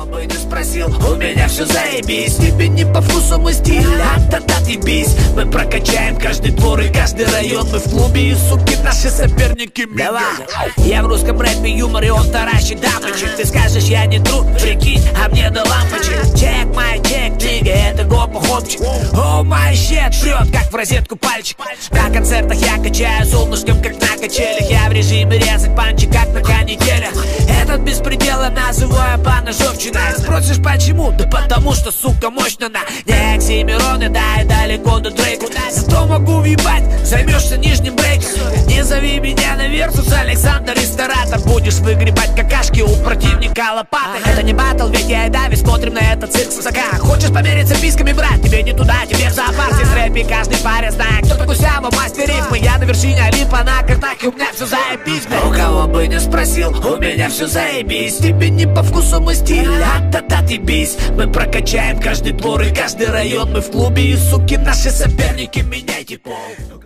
бы не спросил, у меня все заебись. Тебе не по вкусу мой стиль, а тогда ты бись. Мы прокачаем каждый двор и каждый район. Мы в клубе и суки наши соперники. Давай. Я в русском рэпе юмор и он таращит дамочек. Ты скажешь, я не труд, прикинь, а мне до лампочек. Чек, май чек, нига, это гопа хопчик. О май щет, прет, как в розетку пальчик. На концертах я качаю солнышком, как на качелях. Я в режиме резать панчи, как на канителях. Этот беспредел я называю поножовщиной. Спросишь почему? Да потому что, сука, мощно на не Оксимироны, да и далеко до Дрейка. Зато могу въебать, займешься нижним брейком. Не зови меня на Версус, Александр Ресторатор. Будешь выгребать какашки у противника лопатой. Это не батл, ведь я и Дави смотрим на этот цирк с высока. Хочешь помериться писками, брат? Тебе не туда, тебе в зоопарк. Здесь в рэпе каждый парень знает, кто такой Сява, мастер рифмы. Я на вершине Олимпа, на картах, и у меня все заебись. У кого бы не спросил, у меня все заебись. Тебе не по вкусу мой стиль, а тогда ты бись. Мы прокачаем каждый двор и каждый район. Мы в клубе и суки наши соперники, меняйте пол.